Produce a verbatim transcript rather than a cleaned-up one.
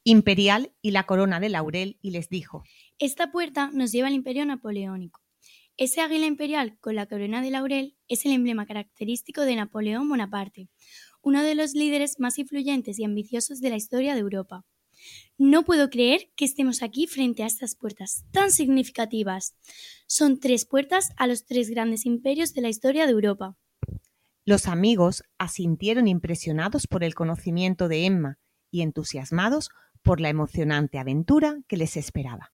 imperial y la corona de laurel y les dijo: Esta puerta nos lleva al Imperio Napoleónico. Ese águila imperial con la corona de laurel es el emblema característico de Napoleón Bonaparte, uno de los líderes más influyentes y ambiciosos de la historia de Europa. No puedo creer que estemos aquí frente a estas puertas tan significativas. Son tres puertas a los tres grandes imperios de la historia de Europa. Los amigos asintieron impresionados por el conocimiento de Emma y entusiasmados por la emocionante aventura que les esperaba.